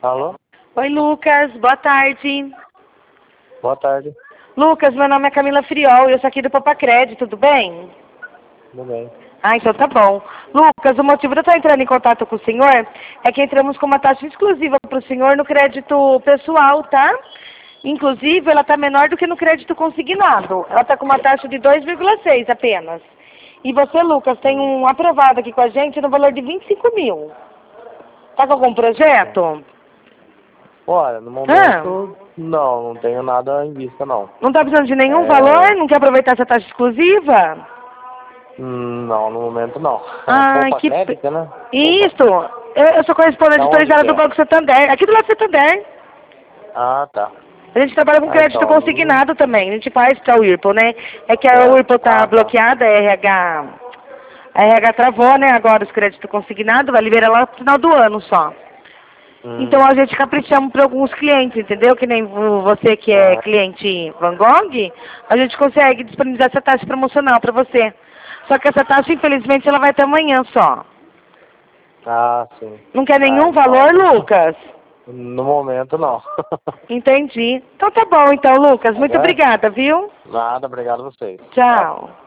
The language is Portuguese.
Alô? Oi, Lucas. Boa tarde. Boa tarde. Lucas, meu nome é Camila Friol e eu sou aqui do Papacred, tudo bem? Tudo bem. Ah, então tá bom. Lucas, o motivo de eu estar entrando em contato com o senhor é que entramos com uma taxa exclusiva para o senhor no crédito pessoal, tá? Inclusive, ela está menor do que no crédito consignado. Ela está com uma taxa de 2,6 apenas. E você, Lucas, tem um aprovado aqui com a gente no valor de 25 mil. Tá com algum projeto? Olha, no momento, não tenho nada em vista, não. Não está precisando de nenhum valor? Não quer aproveitar essa taxa exclusiva? Não, no momento não. Ah, Poupa que... crédito, né? Isso! Eu sou correspondente Da onde autorizada que do é? Banco Santander, aqui do lado do Santander. Ah, tá. A gente trabalha com crédito Então, consignado também, a gente faz para o Whirlpool, né? É que a certo. Whirlpool tá Tá. bloqueada, a RH travou, né, agora os créditos consignados, vai liberar lá no final do ano só. Então a gente caprichamos para alguns clientes, entendeu? Que nem você que é cliente Van Gogh, a gente consegue disponibilizar essa taxa promocional para você. Só que essa taxa, infelizmente, ela vai até amanhã só. Ah, sim. Não quer nenhum Então, valor, Lucas? no momento, não. Entendi. Então tá bom, então, Lucas. Tá Muito certo? obrigada, viu? Nada, obrigado a vocês. Tchau.